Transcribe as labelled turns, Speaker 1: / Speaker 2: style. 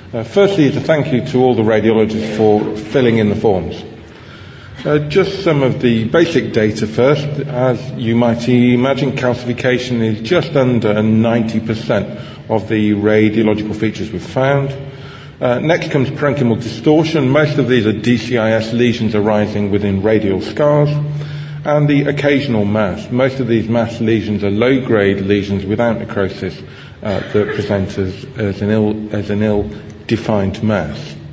Speaker 1: Firstly, a thank you to all the radiologists for filling in the forms. Just some of the basic data first. As you might imagine, calcification is just under 90% of the radiological features we've found. Next comes parenchymal distortion. Most of these are DCIS lesions arising within radial scars. And the occasional mass. Most of these mass lesions are low-grade lesions without necrosis that present as an ill-defined mass.